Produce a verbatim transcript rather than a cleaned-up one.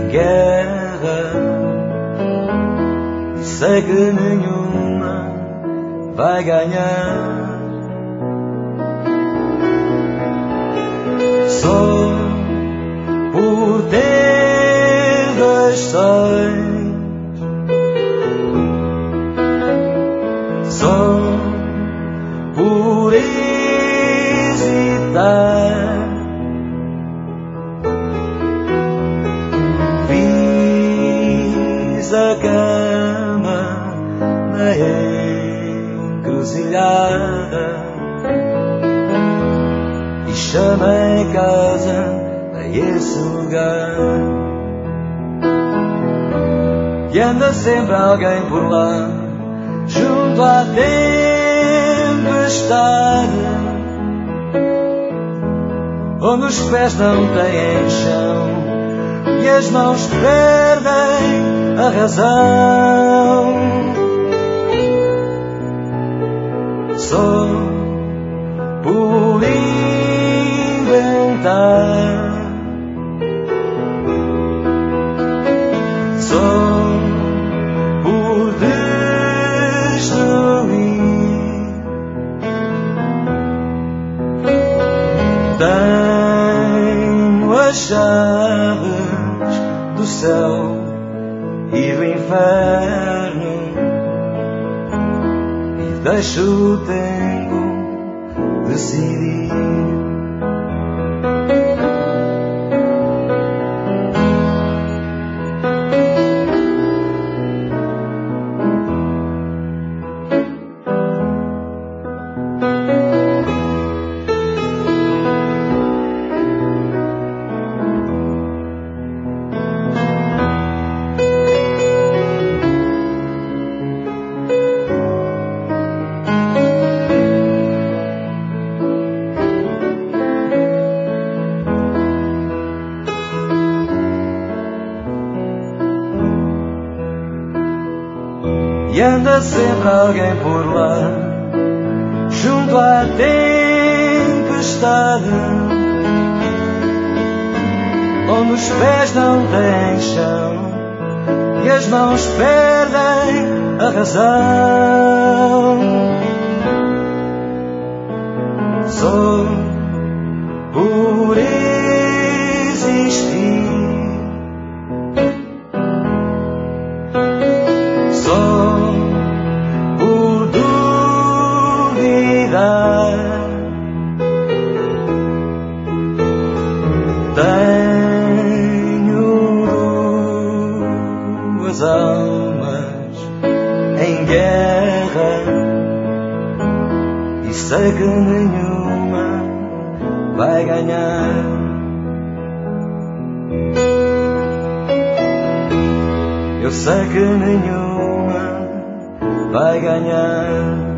em guerra, e sei que nenhuma vai ganhar. Só por ter dois sonhos, só por hesitar, fiz a cama na encruzilhada e chamei casa a esse lugar. E anda sempre alguém por lá, junto à tempestade, onde os pés não têm chão e as mãos perdem a razão. Só por inventar, só por destruir, tenho as chaves do céu e do inferno e deixo o tempo decidir. E anda sempre alguém por lá, junto à tempestade, onde os pés não têm chão e as mãos perdem a razão. Só por existir, só por duvidar, tenho duas almas em guerra e sei que nenhuma vai ganhar. Eu sei que nenhuma vai ganhar.